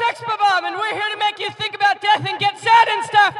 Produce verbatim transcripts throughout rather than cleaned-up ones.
Expa-Bomb, and we're here to make you think about death and get sad and stuff.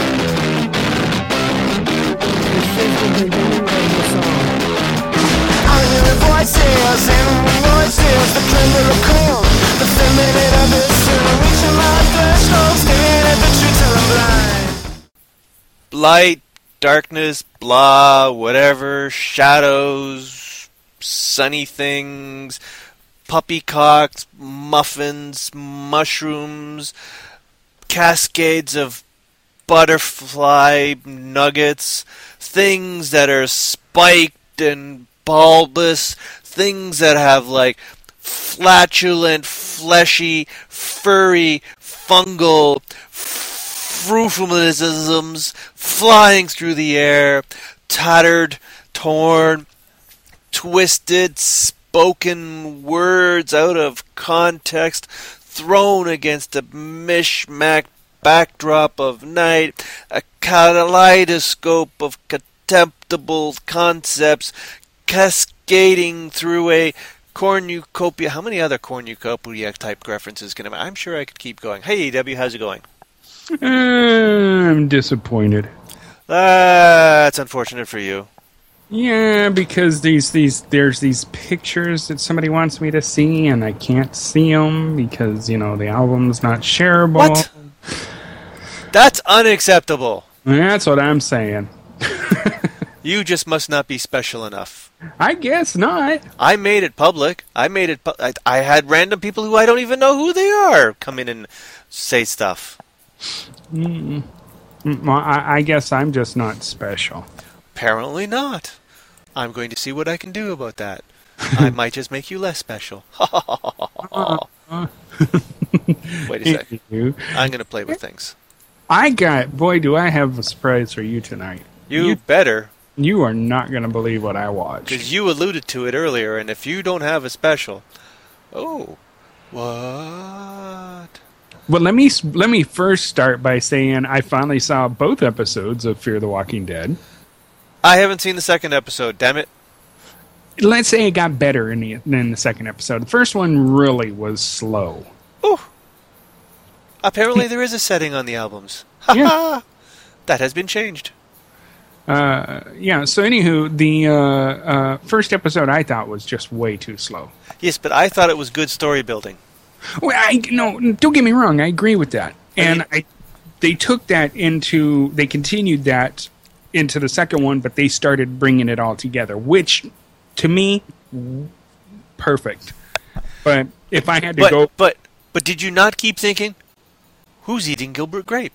I'm hearing voices, animal voices, the tremor of cold, the feminine abyss, and I'm reaching my threshold, staring at the truth till I'm blind. Light, darkness, blah, whatever, shadows, sunny things, puppycocks, muffins, mushrooms, cascades of butterfly nuggets, things that are spiked and bulbous, things that have like flatulent, fleshy, furry, fungal fruitfulnisms flying through the air, tattered, torn, twisted, spoken words out of context, thrown against a mishmash backdrop of night, a kaleidoscope of contemptible concepts cascading through a cornucopia. How many other cornucopia type references can I? I'm sure I could keep going. Hey, E W, how's it going? Uh, I'm disappointed. That's unfortunate for you. Yeah, because these these there's these pictures that somebody wants me to see, and I can't see them because, you know, the album's not shareable. What? That's unacceptable. That's what I'm saying. You just must not be special enough. I guess not. I made it public. I made it. Pu- I, I had random people who I don't even know who they are come in and say stuff. Mm. Well, I, I guess I'm just not special. Apparently not. I'm going to see what I can do about that. I might just make you less special. Wait a sec. I'm going to play with things. I got, boy, do I have a surprise for you tonight. You, you better. You are not going to believe what I watched. Because you alluded to it earlier, and if you don't have a special... Oh. What? Well, let me let me first start by saying I finally saw both episodes of Fear the Walking Dead. I haven't seen the second episode, damn it. Let's say it got better in the, in the second episode. The first one really was slow. Ooh. Apparently there is a setting on the albums. Yeah. That has been changed. Uh, yeah, so anywho, the uh, uh, first episode I thought was just way too slow. Yes, but I thought it was good story building. Well, I, no, don't get me wrong, I agree with that. And I, they took that into, they continued that into the second one, but they started bringing it all together, which, to me, perfect. But if I had to but, go... But, but did you not keep thinking, who's eating Gilbert Grape?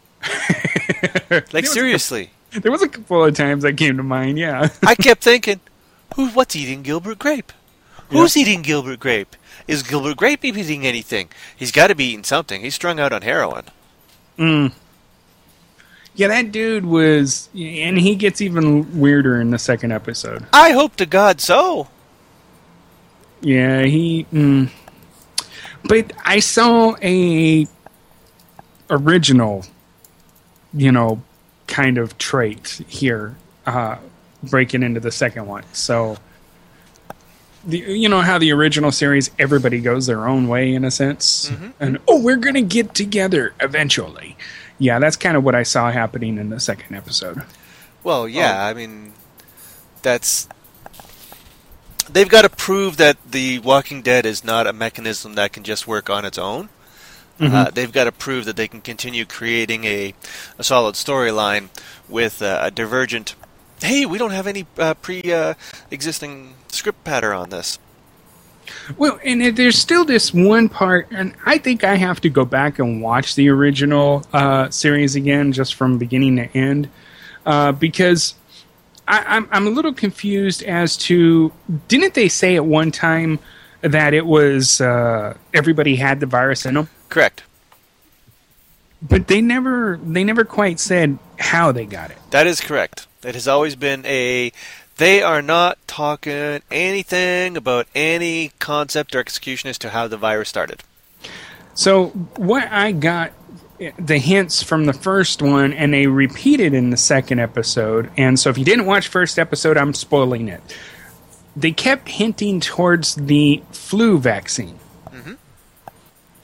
Like, seriously. A, there was a couple of times that came to mind, yeah. I kept thinking, who? What's eating Gilbert Grape? Who's yeah. eating Gilbert Grape? Is Gilbert Grape eating anything? He's got to be eating something. He's strung out on heroin. Mm. Yeah, that dude was... And he gets even weirder in the second episode. I hope to God so. Yeah, he... Mm. But I saw a original, you know, kind of trait here uh, breaking into the second one. So... The, you know how the original series, everybody goes their own way in a sense? Mm-hmm. And, oh, we're going to get together eventually. Yeah, that's kind of what I saw happening in the second episode. Well, yeah, oh. I mean, that's... They've got to prove that The Walking Dead is not a mechanism that can just work on its own. Mm-hmm. Uh, they've got to prove that they can continue creating a, a solid storyline with uh, a divergent... Hey, we don't have any uh, pre-existing uh, script pattern on this. Well, and there's still this one part, and I think I have to go back and watch the original uh, series again, just from beginning to end, uh, because I, I'm, I'm a little confused as to, didn't they say at one time that it was uh, everybody had the virus in them? Correct. But they never, they never quite said how they got it. That is correct. It has always been a... They are not talking anything about any concept or execution as to how the virus started. So what I got, the hints from the first one, and they repeated in the second episode, and so if you didn't watch first episode, I'm spoiling it. They kept hinting towards the flu vaccine. Mm-hmm.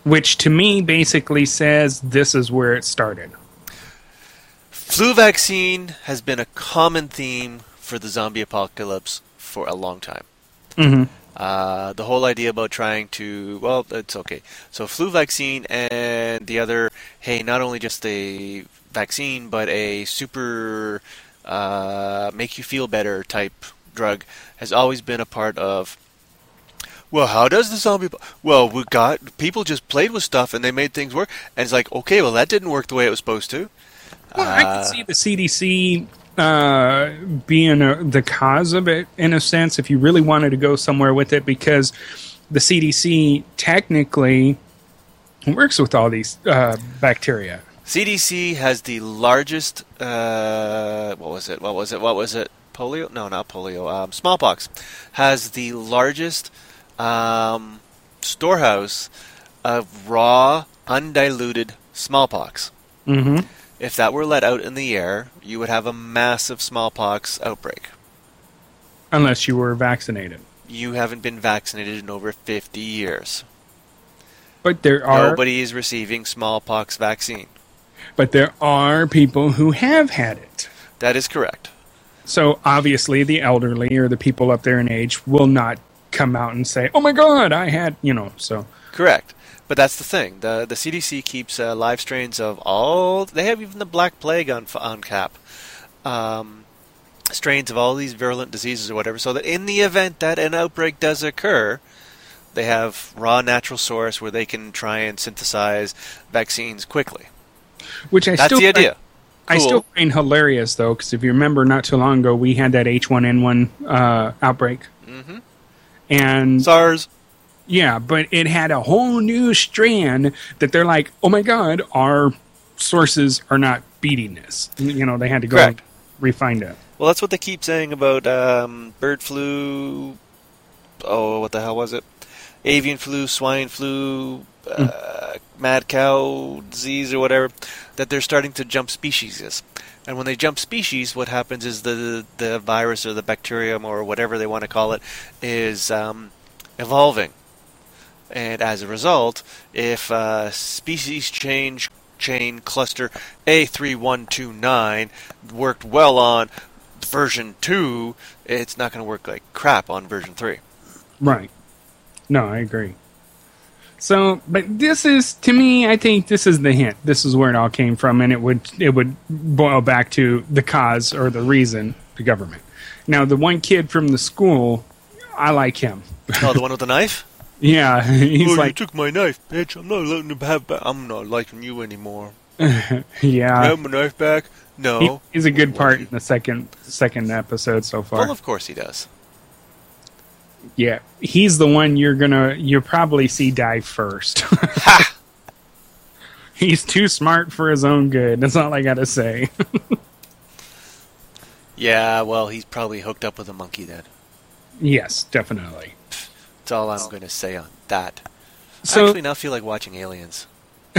which to me basically says this is where it started. Flu vaccine has been a common theme for the zombie apocalypse for a long time. Mm-hmm. Uh, the whole idea about trying to, well, it's okay. So flu vaccine and the other, hey, not only just a vaccine, but a super uh, make you feel better type drug has always been a part of. Well, how does the zombie? Well, we got people just played with stuff and they made things work, and it's like, okay, well, that didn't work the way it was supposed to. Well, I can see the C D C uh, being a, the cause of it, in a sense, if you really wanted to go somewhere with it, because the C D C technically works with all these uh, bacteria. C D C has the largest, uh, what was it, what was it, what was it, polio? No, not polio, um, smallpox, has the largest um, storehouse of raw, undiluted smallpox. Mm-hmm. If that were let out in the air, you would have a massive smallpox outbreak. Unless you were vaccinated. You haven't been vaccinated in over fifty years. But there are Nobody is receiving smallpox vaccine. But there are people who have had it. That is correct. So obviously the elderly or the people up there in age will not come out and say, oh my God, I had, you know, so. Correct. But that's the thing. The the C D C keeps uh, live strains of all. They have even the Black Plague on on cap. Um, strains of all these virulent diseases or whatever, so that in the event that an outbreak does occur, they have raw natural source where they can try and synthesize vaccines quickly. Which I That's still the idea. Find, I Cool. still find hilarious, though, because if you remember not too long ago, we had that H one N one uh, outbreak. Mm-hmm. And SARS. yeah, but it had a whole new strand that they're like, oh my God, our sources are not beating this. You know, they had to go Correct. and refine it. Well, that's what they keep saying about um, bird flu. Oh, what the hell was it? Avian flu, swine flu, uh, mad cow disease, or whatever. That they're starting to jump species. And when they jump species, what happens is the the virus or the bacterium or whatever they want to call it is um, evolving. And as a result, if uh, species change chain cluster A three one two nine worked well on version two, it's not going to work like crap on version three. Right. No, I agree. So, but this is, to me, I think this is the hint. This is where it all came from, and it would it would boil back to the cause or the reason, the government. Now, the one kid from the school, I like him. Oh, the one with the knife? Yeah, he's oh, like, you took my knife, bitch. I'm not letting him have back. I'm not liking you anymore. yeah, Have my knife back? No. he, he's a good part in the second second episode so far. Well, of course he does. Yeah, he's the one you're gonna you'll probably see die first. Ha! He's too smart for his own good. That's all I gotta say. Yeah, well, he's probably hooked up with a monkey then. Yes, definitely. That's all I'm going to say on that. So- I actually now feel like watching Aliens.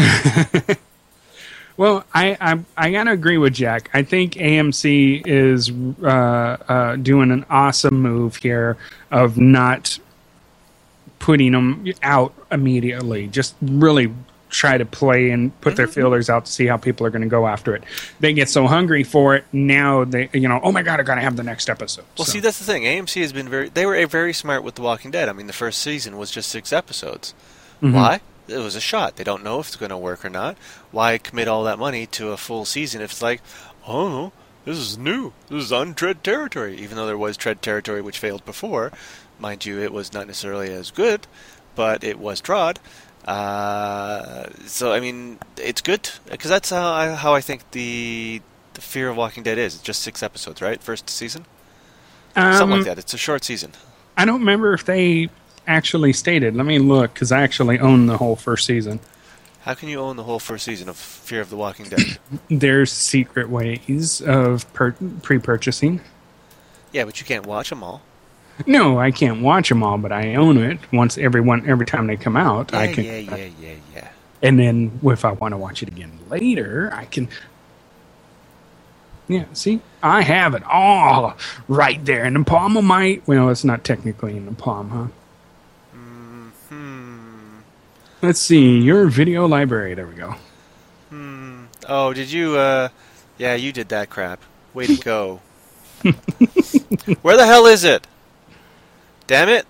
Well, I, I I gotta agree with Jack. I think A M C is uh, uh, doing an awesome move here of not putting them out immediately. Just really try to play and put their feelers out to see how people are going to go after it. They get so hungry for it now. They you know, oh my God, I gotta have the next episode. Well, So- see, that's the thing. A M C has been very... They were very smart with The Walking Dead. I mean, the first season was just six episodes. Mhm. Why? It was a shot. They don't know if it's going to work or not. Why commit all that money to a full season if it's like, oh, no, this is new. This is untread territory. Even though there was tread territory which failed before. Mind you, it was not necessarily as good, but it was trod. Uh, so, I mean, it's good. Because that's how I, how I think the, the Fear of Walking Dead is. It's just six episodes, right? First season? Something Um, like that. It's a short season. I don't remember if they actually stated. Let me look, because I actually own the whole first season. How can you own the whole first season of Fear of the Walking Dead? There's secret ways of per- pre-purchasing. Yeah, but you can't watch them all. No, I can't watch them all, but I own it. Once every one, every time they come out, Yeah, I can. yeah, yeah, yeah, yeah. And then if I want to watch it again later, I can. Yeah, see, I have it all right there in the palm of my. Well, it's not technically in the palm, huh? Hmm. Let's see, your video library. There we go. Hmm. Oh, did you, uh... Yeah, you did that crap. Way to go. Where the hell is it? Damn it.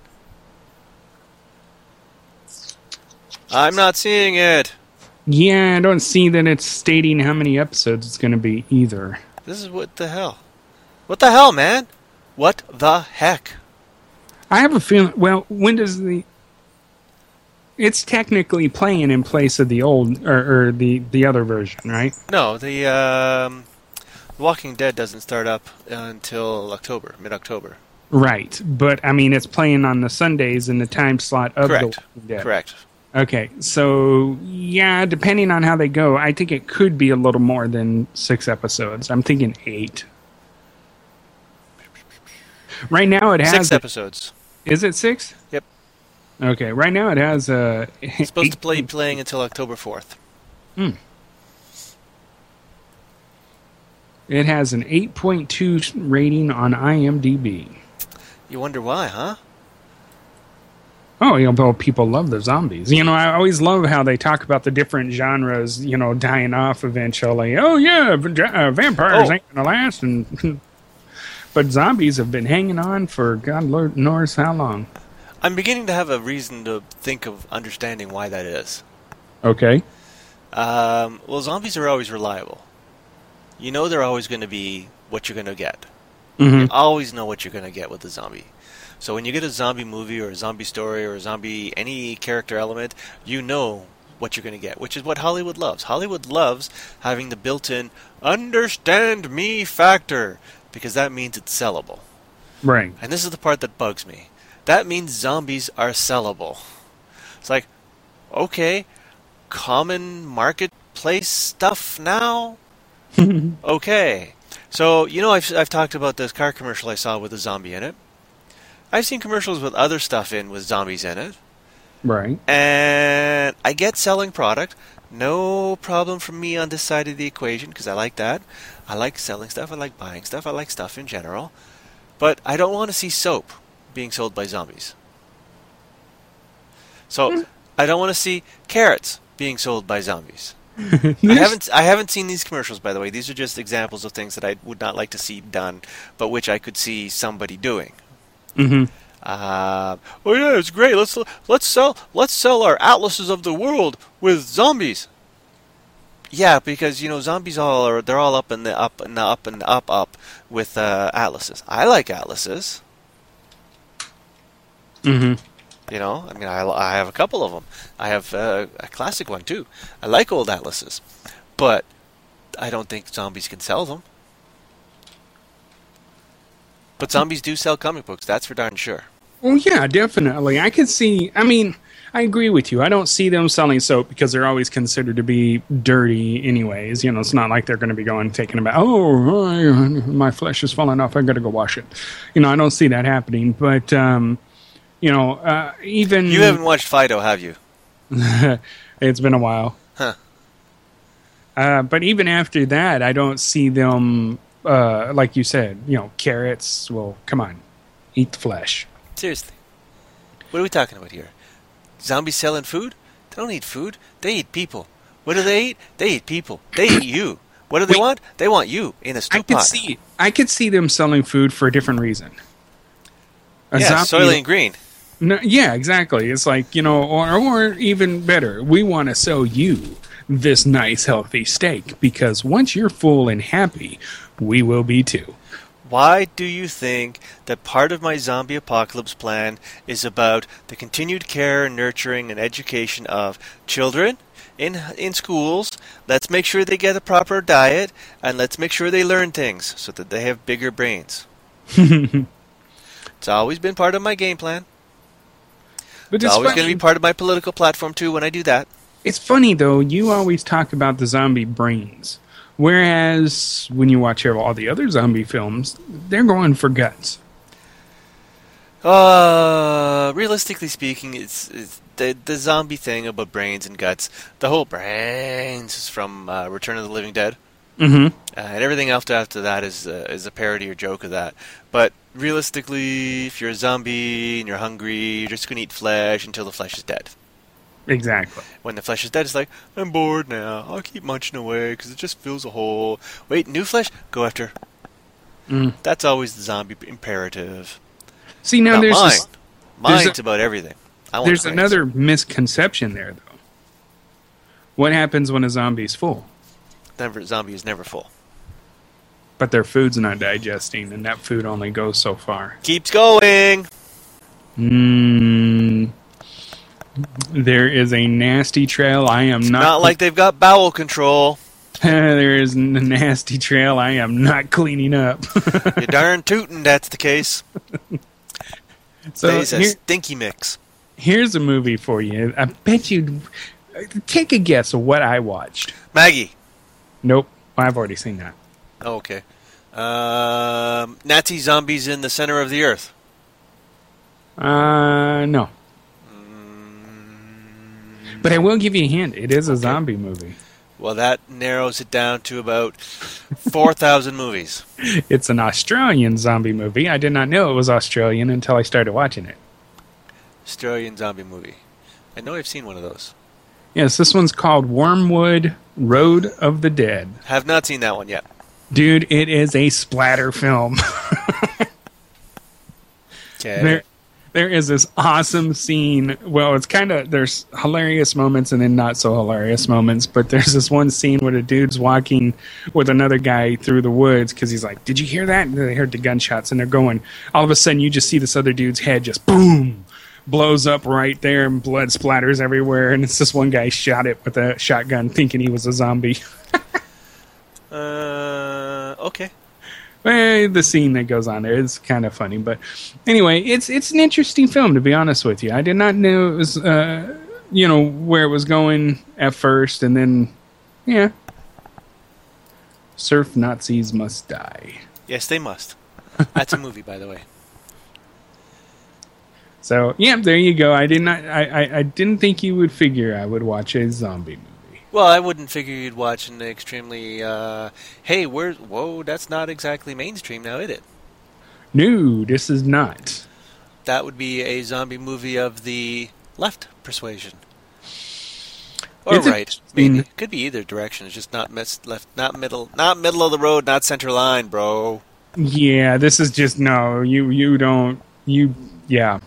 I'm not seeing it. Yeah, I don't see that it's stating how many episodes it's going to be either. This is what the hell. What the hell, man? What the heck? I have a feeling, well, when does the... It's technically playing in place of the old, or, or the, the other version, right? No, the, um... Walking Dead doesn't start up until October, mid-October. Right, but, I mean, it's playing on the Sundays in the time slot of Correct. The Walking Dead. Correct. Okay, so, yeah, depending on how they go, I think it could be a little more than six episodes. I'm thinking eight. Right now it has... Six episodes. Is it six? Yep. Okay, right now it has... Uh, it's supposed to play playing until October fourth. Hmm. It has an eight point two rating on IMDb. You wonder why, huh? Oh, you know, people love the zombies. You know, I always love how they talk about the different genres, you know, dying off eventually. Oh, yeah, uh, vampires Oh. ain't going to last. And but zombies have been hanging on for God Lord knows how long. I'm beginning to have a reason to think of understanding why that is. Okay. Um, well, zombies are always reliable. You know they're always going to be what you're going to get. Mm-hmm. You always know what you're going to get with a zombie. So when you get a zombie movie or a zombie story or a zombie, any character element, you know what you're going to get, which is what Hollywood loves. Hollywood loves having the built-in understand me factor, because that means it's sellable. Right. And this is the part that bugs me. That means zombies are sellable. It's like, okay, common marketplace stuff now? Okay. So, you know, I've, I've talked about this car commercial I saw with a zombie in it. I've seen commercials with other stuff in with zombies in it. Right. And I get selling product. No problem for me on this side of the equation, because I like that. I like selling stuff. I like buying stuff. I like stuff in general. But I don't want to see soap being sold by zombies. So mm. I don't want to see carrots being sold by zombies. I haven't I haven't seen these commercials, by the way. These are just examples of things that I would not like to see done, but which I could see somebody doing. Mm-hmm. Uh, oh yeah, it's great. Let's let's sell let's sell our atlases of the world with zombies. Yeah, because you know zombies all are they're all up and the up and the up and up up with uh, atlases. I like atlases. Mm-hmm. You know, I mean, I, I have a couple of them. I have uh, a classic one too. I like old atlases, but I don't think zombies can sell them. But zombies do sell comic books, that's for darn sure. Well, yeah, definitely. I could see, I mean, I agree with you. I don't see them selling soap because they're always considered to be dirty anyways. You know, it's not like they're going to be going taking about, oh, my flesh is falling off, I got to go wash it. You know, I don't see that happening. But, um, you know, uh, even... You haven't watched Fido, have you? It's been a while. Huh. Uh, but even after that, I don't see them... Uh, like you said, you know, carrots, well, come on, eat the flesh. Seriously. What are we talking about here? Zombies selling food? They don't eat food. They eat people. What do they eat? They eat people. They eat you. What do they Wait, want? They want you in a stew I could pot. see, I could see them selling food for a different reason. A yeah, zombie, Soylent Green. No, yeah, exactly. It's like, you know, or, or even better, we want to sell you this nice, healthy steak because once you're full and happy, we will be too. Why do you think that part of my zombie apocalypse plan is about the continued care, nurturing, and education of children in in schools? Let's make sure they get a proper diet, and let's make sure they learn things so that they have bigger brains. It's always been part of my game plan. But It's, it's always funny. going to be part of my political platform, too, when I do that. It's funny, though, you always talk about the zombie brains. Whereas when you watch all the other zombie films, they're going for guts. Uh, realistically speaking, it's, it's the the zombie thing about brains and guts. The whole brains is from uh, Return of the Living Dead, Mm-hmm. uh, and everything after after that is uh, is a parody or joke of that. But realistically, if you're a zombie and you're hungry, you're just gonna eat flesh until the flesh is dead. Exactly. When the flesh is dead, it's like, I'm bored now. I'll keep munching away because it just fills a hole. Wait, new flesh? Go after. Mm. That's always the zombie imperative. See, now Not there's mine. this, Mine's there's a- about everything. I want there's brains. another misconception there, though. What happens when a zombie's full? Never, zombie is never full. But their food's not digesting, and that food only goes so far. Keeps going. Mm, there is a nasty trail I am not... Not like they've got bowel control. There is a nasty trail I am not cleaning up. You darn tootin' that's the case. So It's a here- stinky mix. here's a movie for you. I bet you... Take a guess of what I watched. Maggie. Nope. I've already seen that. Oh, okay. Um, Nazi zombies in the center of the earth. Uh, no. Mm, But I will give you a hint. It is a zombie movie. well, that narrows it down to about four thousand movies. It's an Australian zombie movie. I did not know it was Australian until I started watching it. Australian zombie movie. I know I've seen one of those. Yes, this one's called Wormwood Road of the Dead. Have not seen that one yet. Dude, it is a splatter film. Okay. There, there is this awesome scene. Well, it's kind of, there's hilarious moments and then not so hilarious moments, but there's this one scene where the dude's walking with another guy through the woods because he's like, did you hear that? And they heard the gunshots and they're going. All of a sudden, you just see this other dude's head just boom, blows up right there and blood splatters everywhere. And it's this one guy shot it with a shotgun thinking he was a zombie. Uh, okay. Eh, the scene that goes on there is kind of funny, but anyway, it's it's an interesting film, to be honest with you. I did not know it was, uh, you know, where it was going at first, and then, yeah, surf Nazis must die. Yes, they must. That's a movie, by the way. So yeah, there you go. I did not, I, I, I didn't think you would figure I would watch a zombie movie. Well, I wouldn't figure you'd watch an extremely, uh, hey, where's, whoa, that's not exactly mainstream now, is it? No, this is not. That would be a zombie movie of the left persuasion. Or It's right, interesting. maybe. Could be either direction. It's just not mis- left, not middle, not middle of the road, not center line, bro. Yeah, this is just no. You you don't you yeah.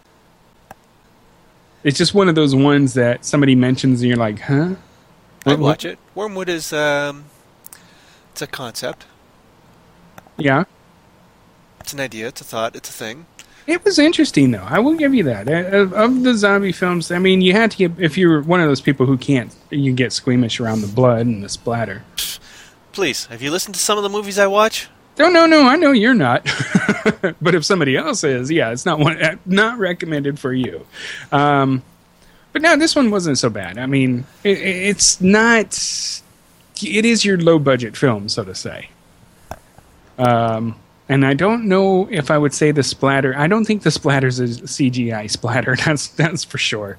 It's just one of those ones that somebody mentions and you're like, huh? I'd What- watch it. Wormwood is, um, it's a concept. Yeah. It's an idea. It's a thought. It's a thing. It was interesting, though. I will give you that. Uh, Of, of the zombie films, I mean, you had to get, if you're one of those people who can't, you get squeamish around the blood and the splatter. Please, have you listened to some of the movies I watch? No, no, no, I know you're not. But if somebody else is, yeah, it's not one, uh, not recommended for you. Um, but no, this one wasn't so bad. I mean, it, it's not, it is your low budget film, so to say. Um, and I don't know if I would say the splatter. I don't think the splatter's a C G I splatter. That's that's for sure.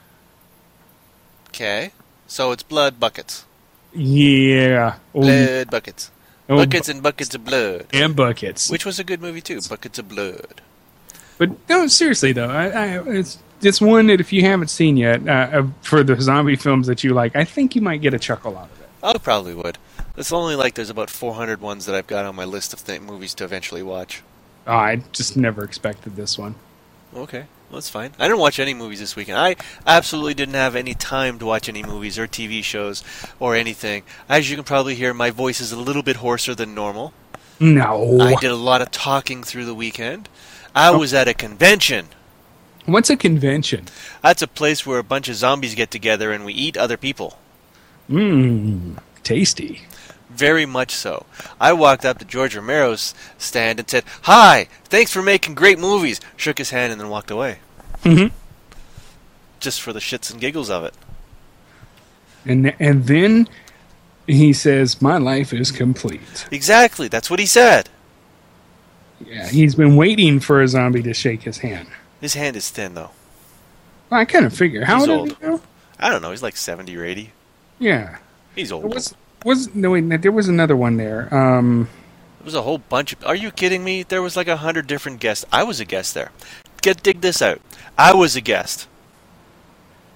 Okay. So it's blood buckets. Yeah. Oh, Blood buckets. oh, Buckets and buckets of blood. and buckets. Which was a good movie, too. Buckets of blood. But no, seriously though, I, I, it's it's one that if you haven't seen yet, uh, uh, for the zombie films that you like, I think you might get a chuckle out of it. I probably would. It's only like there's about four hundred ones that I've got on my list of th- movies to eventually watch. Oh, I just never expected this one. Okay, well, that's fine. I didn't watch any movies this weekend. I absolutely didn't have any time to watch any movies or T V shows or anything. As you can probably hear, my voice is a little bit hoarser than normal. No. I did a lot of talking through the weekend. I was at a convention. What's a convention? That's a place where a bunch of zombies get together and we eat other people. Mmm, tasty. Very much so. I walked up to George Romero's stand and said, "Hi, thanks for making great movies." Shook his hand and then walked away. Mm-hmm. Just for the shits and giggles of it. And and then he says, "My life is complete." Exactly. That's what he said. Yeah, he's been waiting for a zombie to shake his hand. His hand is thin, though. Well, I kind of figure. How He's old old. is he now? I don't know. He's like seventy or eighty. Yeah. He's There old. was was no wait, there was another one there. Um, There was a whole bunch of... Are you kidding me? There was like a hundred different guests. I was a guest there. Get dig this out. I was a guest.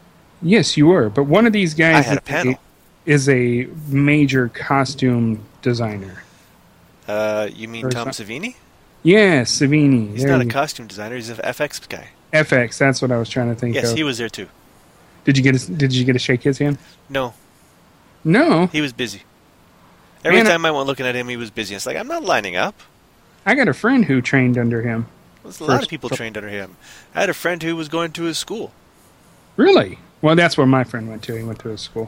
Yes, you were. But one of these guys I had a is panel. is a major costume designer. Uh, you mean Or Tom some- Savini? Yeah, Savini. He's There not a you- costume designer. He's an F X guy. F X. That's what I was trying to think Yes, of. he was there too. Did you get? A, did you get to shake his hand? No, No. he was busy. Every Man, I- time I went looking at him, he was busy. It's like, I'm not lining up. I got a friend who trained under him. There's a lot First- of people trained under him. I had a friend who was going to his school. Really? Well, that's where my friend went to. He went to his school.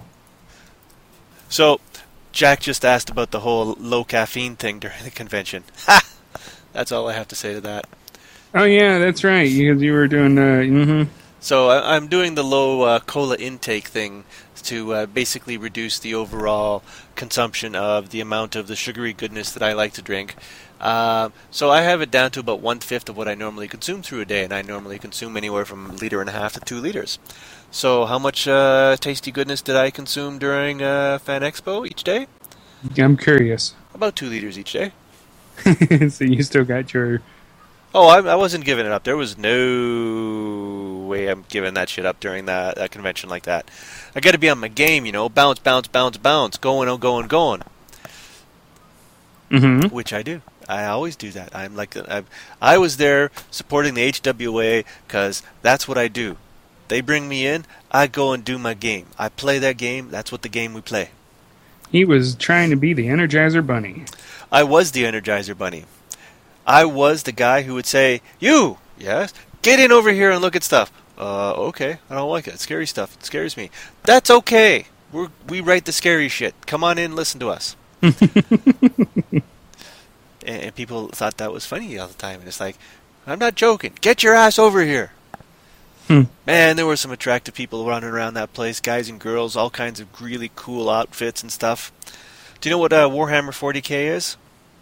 So, Jack just asked about the whole low caffeine thing during the convention. Ha! That's all I have to say to that. Oh yeah, that's right. You you were doing. Uh, mm-hmm. So I, I'm doing the low uh, cola intake thing to uh, basically reduce the overall consumption of the amount of the sugary goodness that I like to drink. Uh, so I have it down to about one-fifth of what I normally consume through a day, and I normally consume anywhere from a liter and a half to two liters. So how much uh, tasty goodness did I consume during uh, Fan Expo each day? I'm curious. About two liters each day. So you still got your. Oh, I, I wasn't giving it up. There was no way I'm giving that shit up during that, that convention like that. I got to be on my game, you know. Bounce, bounce, bounce, bounce. Going, oh, going, going. Mm-hmm. Which I do. I always do that. I'm like, I, I was there supporting the H W A because that's what I do. They bring me in, I go and do my game. I play that game. That's what the game we play. He was trying to be the Energizer Bunny. I was the Energizer Bunny. I was the guy who would say, "You, yes, get in over here and look at stuff." Uh, okay, I don't like it. It's scary stuff. It scares me. That's okay. We we write the scary shit. Come on in, listen to us. and, and people thought that was funny all the time. And it's like, I'm not joking. Get your ass over here. Hmm. Man, there were some attractive people running around that place, guys and girls, all kinds of really cool outfits and stuff. Do you know what uh, Warhammer forty K is?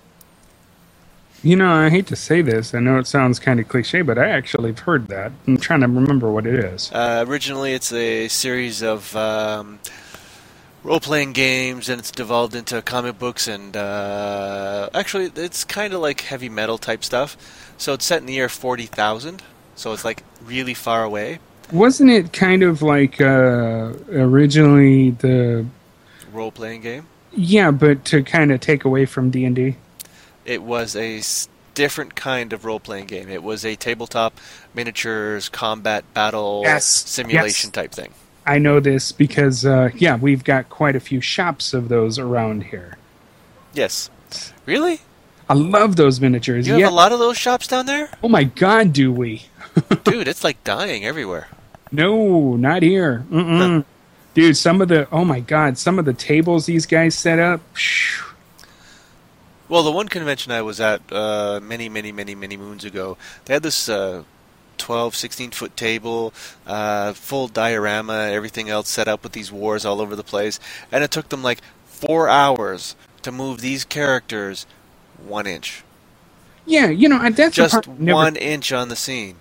You know, I hate to say this. I know it sounds kind of cliche, but I actually have heard that. I'm trying to remember what it is. Uh, originally, it's a series of um, role-playing games, and it's devolved into comic books, and uh, actually, it's kind of like heavy metal type stuff. So it's set in the year forty thousand, so it's like really far away. Wasn't it kind of like uh, originally the... Role-playing game. Yeah, but to kind of take away from D and D? It was a s- different kind of role-playing game. It was a tabletop miniatures combat battle Yes, simulation yes. type thing. I know this because, uh, yeah, we've got quite a few shops of those around here. Yes. Really? I love those miniatures. You yeah. have a lot of those shops down there? Oh my God, do we? Dude, it's like dying everywhere. No, not here. Mm-mm. Huh. Dude, some of the, oh my God, some of the tables these guys set up. Phew. Well, the one convention I was at uh, many, many, many, many moons ago, they had this uh, twelve, sixteen-foot table, uh, full diorama, everything else set up with these wars all over the place. And it took them like four hours to move these characters one inch. Yeah, you know, that's the Just part I never- one inch on the scene.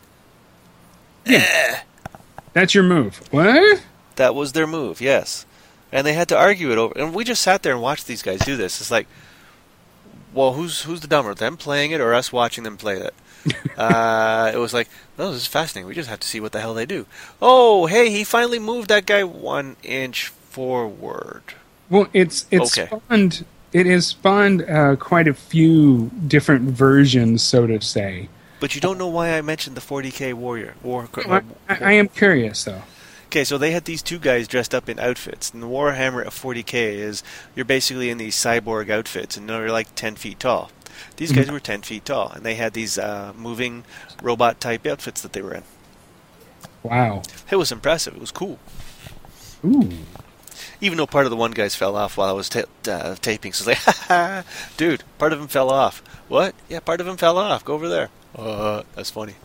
Yeah. That's your move. What? That was their move, yes. And they had to argue it over. And we just sat there and watched these guys do this. It's like, well, who's who's the dumber, them playing it or us watching them play it? uh, it was like, no, this is fascinating. We just have to see what the hell they do. Oh, hey, he finally moved that guy one inch forward. Well, it's it's Okay. spawned. It has spawned uh, quite a few different versions, so to say. But you don't know why I mentioned the forty K warrior. War, I, I, I am curious, though. Okay, so they had these two guys dressed up in outfits. And the Warhammer at forty K is you're basically in these cyborg outfits, and they're like ten feet tall. These guys were ten feet tall, and they had these uh, moving robot-type outfits that they were in. Wow. It was impressive. It was cool. Ooh. Even though part of the one guys fell off while I was ta- uh, taping. So I was like, ha ha, dude, part of him fell off. What? Yeah, part of him fell off. Go over there. Uh, that's funny.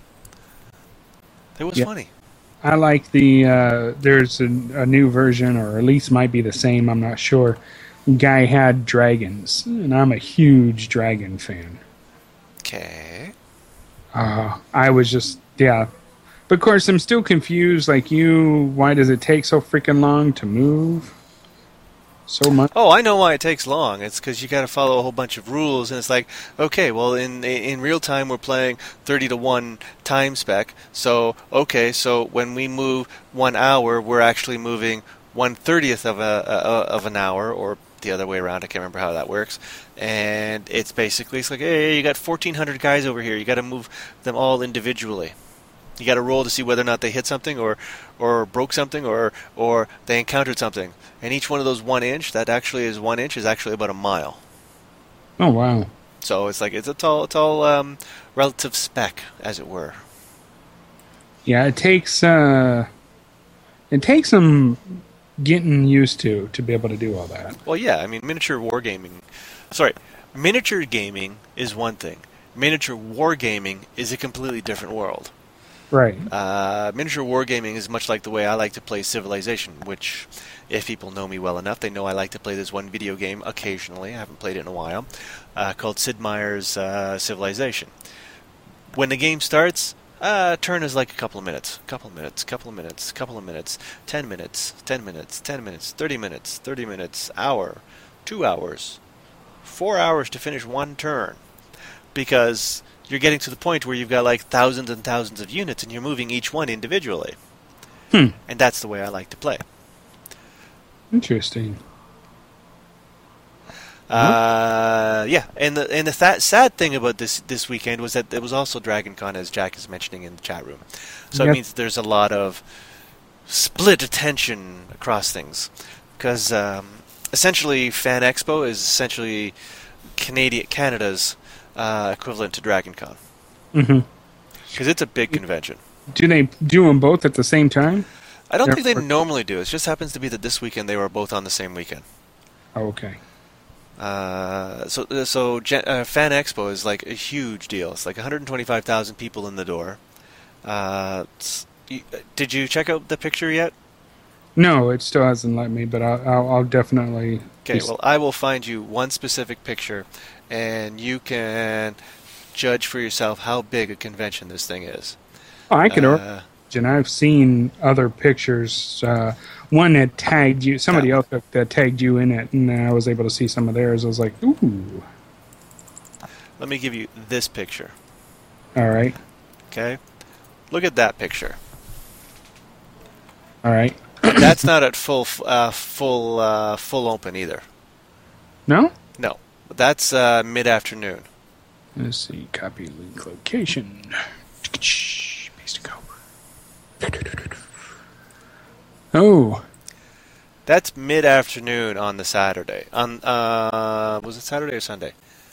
It was Yeah. funny. I like the, uh, there's a, a new version, or at least might be the same, I'm not sure. Guy had dragons, and I'm a huge dragon fan. Okay. Uh, I was just, yeah. But of course, I'm still confused, like you, why does it take so freaking long to move? so much. Oh, I know why it takes long. It's because you got to follow a whole bunch of rules, and it's like, okay, well, in in real time we're playing thirty to one time spec. So okay, so when we move one hour, we're actually moving one thirtieth of a, a of an hour, or the other way around. I can't remember how that works. And it's basically it's like, hey, you got fourteen hundred guys over here. You got to move them all individually. You got to roll to see whether or not they hit something, or, or broke something, or or they encountered something. And each one of those one inch, that actually is one inch, is actually about a mile. Oh wow! So it's like it's a tall, it's all um, relative spec, as it were. Yeah, it takes uh, it takes some getting used to to be able to do all that. Well, yeah, I mean, miniature wargaming. Sorry, miniature gaming is one thing. Miniature wargaming is a completely different world. Right. Uh, miniature wargaming is much like the way I like to play Civilization, which, if people know me well enough, they know I like to play this one video game occasionally. I haven't played it in a while, uh, called Sid Meier's uh, Civilization. When the game starts, uh, turn is like a couple of minutes, couple of minutes, couple of minutes, couple of minutes, ten minutes, ten minutes, ten minutes, thirty minutes, thirty minutes, hour, two hours, four hours to finish one turn, because you're getting to the point where you've got like thousands and thousands of units, and you're moving each one individually. Hmm. And that's the way I like to play. Interesting. Uh, yeah, and the and the th- sad thing about this this weekend was that it was also DragonCon, as Jack is mentioning in the chat room. So Yep. it means there's a lot of split attention across things, because um, essentially Fan Expo is essentially Canadian Canada's uh, equivalent to DragonCon, Mm-hmm. because it's a big convention. Do they do them both at the same time? I don't think they Therefore- normally do. It just happens to be that this weekend they were both on the same weekend. Oh, okay. Uh, so so Gen- uh, Fan Expo is like a huge deal. It's like one hundred twenty-five thousand people in the door. Uh, it's- you- did you check out the picture yet? No, it still hasn't let me, but I'll, I'll, I'll definitely. Okay, well, I will find you one specific picture, and you can judge for yourself how big a convention this thing is. Oh, I could Uh, imagine. I've seen other pictures. Uh, one that tagged you, somebody Yeah. else that, that tagged you in it, and I was able to see some of theirs. I was like, ooh. Let me give you this picture. All right. Okay, look at that picture. All right. That's not at full f- uh, full uh, full open either. No? No, that's uh, mid afternoon. Let's see. Copy link location. Paste to go. Oh. That's mid afternoon on the Saturday. On uh, was it Saturday or Sunday?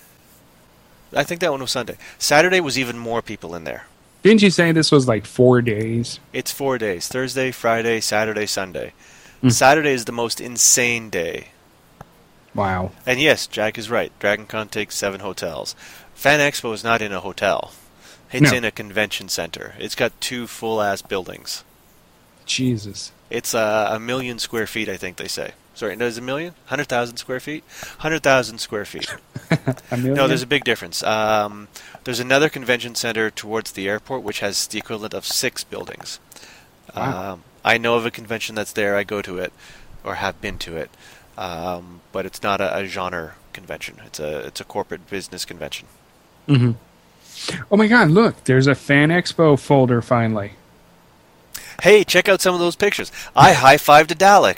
I think that one was Sunday. Saturday was even more people in there. Didn't you say this was like four days? It's four days: Thursday, Friday, Saturday, Sunday. Mm. Saturday is the most insane day. Wow. And yes, Jack is right. DragonCon takes seven hotels. Fan Expo is not in a hotel. It's No. in a convention center. It's got two full-ass buildings. Jesus. It's uh, a million square feet, I think they say. Sorry, no, is it a million? one hundred thousand square feet? one hundred thousand square feet. A million? No, there's a big difference. Um, there's another convention center towards the airport which has the equivalent of six buildings. Wow. Um, I know of a convention that's there. I go to it, or have been to it, um, but it's not a, a genre convention. It's a it's a corporate business convention. Mm-hmm. Oh my God! Look, there's a Fan Expo folder finally. Hey, check out some of those pictures. I high-fived a Dalek.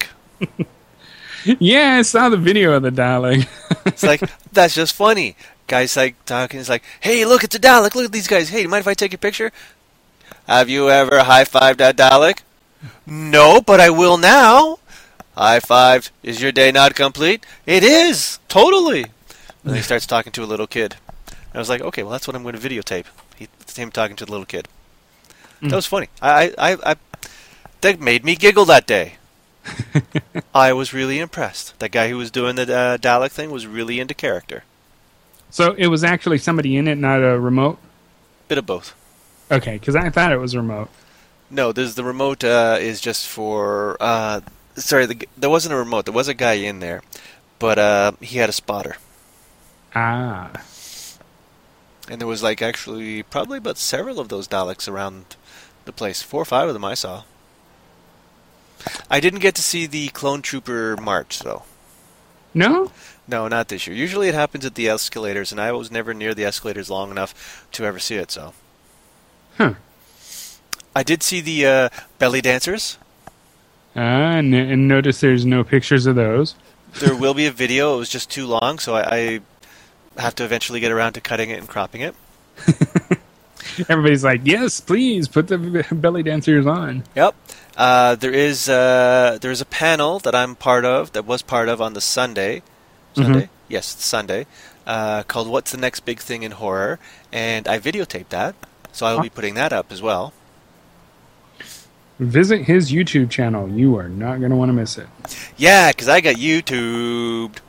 Yeah, I saw the video of the dialogue. It's like, that's just funny. Guy's like talking, he's like, hey, look, it's a Dalek. Look at these guys. Hey, do you mind if I take a picture? Have you ever high-fived a Dalek? No, but I will now. High-fived. Is your day not complete? It is. Totally. And then he starts talking to a little kid. And I was like, okay, well, that's what I'm going to videotape. He, it's him talking to the little kid. That was funny. I, I, I, I, that made me giggle that day. I was really impressed. That guy who was doing the uh, Dalek thing was really into character. So it was actually somebody in it, not a remote? Bit of both. Okay, because I thought it was remote. No, there's the remote uh, is just for. Uh, sorry, the, there wasn't a remote. There was a guy in there, but uh, he had a spotter, Ah. and there was like actually probably about several of those Daleks around the place. Four or five of them I saw. I didn't get to see the Clone Trooper march though. No? No, not this year. Usually it happens at the escalators, and I was never near the escalators long enough to ever see it, so. Huh. I did see the uh, belly dancers. Uh, and, and notice there's no pictures of those. There will be a video. It was just too long, so I, I have to eventually get around to cutting it and cropping it. Everybody's like, yes, please, put the b- belly dancers on. Yep. Uh, there is uh, there is a panel that I'm part of, that was part of on the Sunday. Sunday? Mm-hmm. Yes, Sunday. Uh, called What's the Next Big Thing in Horror? And I videotaped that, so I will be putting that up as well. Visit his YouTube channel. You are not going to want to miss it. Yeah, because I got YouTubed.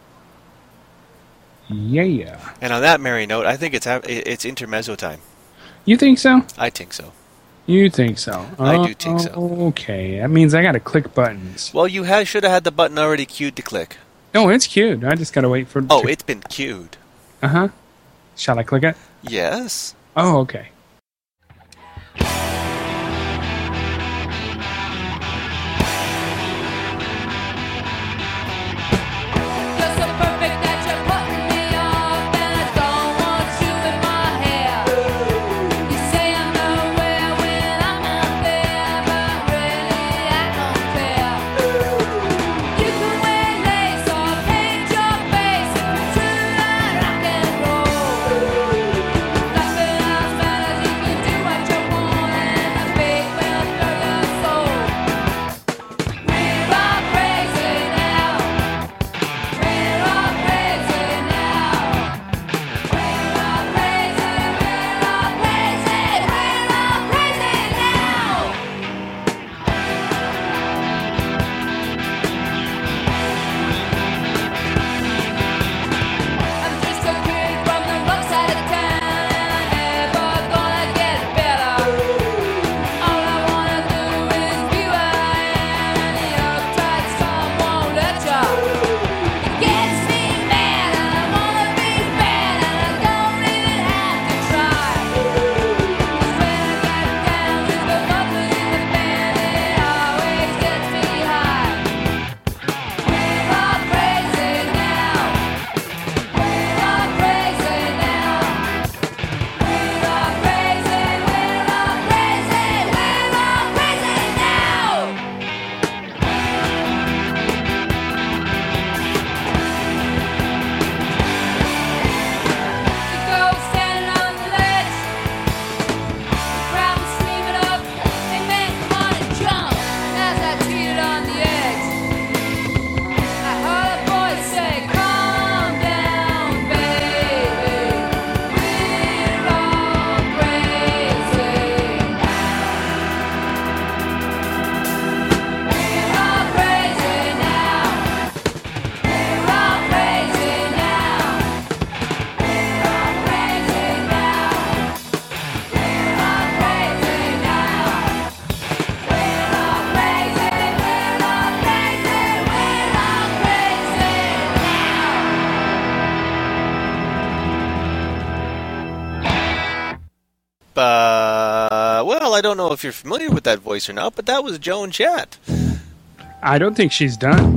Yeah. And on that merry note, I think it's it's intermezzo time. You think so? I think so. You think so? I oh, do think so. Okay, that means I got to click buttons. Well, you ha- should have had the button already queued to click. Oh, it's cute. I just got to wait for. Oh, it's been queued. Uh huh. Shall I click it? Yes. Oh, okay. You're so perfect that you're putting me off, and I don't want you in my hair. You say I'm nowhere when I'm not there, but really I don't care. You can wear lace or paint your face if it's true that rock and roll. Nothing else matters, you can do what you want, and the fate will throw your soul. We're all crazy now. We're all crazy now. We're all crazy, we're all crazy, we're all crazy now. I'm just a kid from the wrong side of town, and I'm never gonna get better. All I wanna do is be where I am, and the uptight storm won't let ya. It gets me mad, and I wanna be bad, and I don't even have to try. 'Cause when I get down with the bubbly in the band, it always gets me high. We're all crazy now. We're all crazy now. We're all crazy, we're all crazy, we're all crazy now. The ghost standing on the ledge, the crowd was screaming up, "Hey man, come on and jump!" As I teetered on the edge, I heard a voice say, "Calm down, baby. We're all crazy now. We're all crazy now. We're all crazy now. We're all crazy now. We're all crazy now. We're all crazy. We're all crazy. We're all crazy now. Uh, well, I don't know if you're familiar with that voice or not, but that was Joan Jett. I don't think she's done.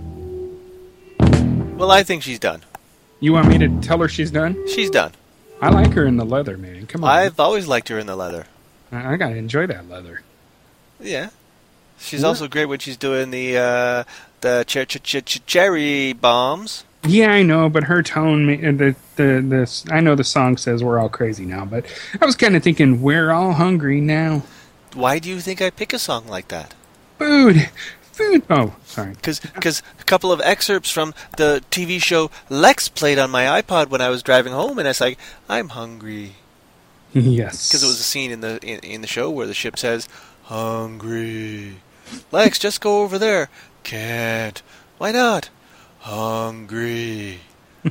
Well, I think she's done. You want me to tell her she's done? She's done. I like her in the leather, man. Come on. I've always liked her in the leather. I, I gotta enjoy that leather. Yeah. She's Yeah. also great when she's doing the uh, the ch- ch- ch- ch- cherry bombs. Yeah, I know, but her tone, ma- uh, the the this. I know the song says we're all crazy now, but I was kind of thinking we're all hungry now. Why do you think I pick a song like that? Food, food. Oh, sorry. Because a couple of excerpts from the T V show Lex played on my iPod when I was driving home, and I was like, I'm hungry. Yes. Because it was a scene in the in, in the show where the ship says, hungry. Lex, just go over there. Can't. Why not? Hungry.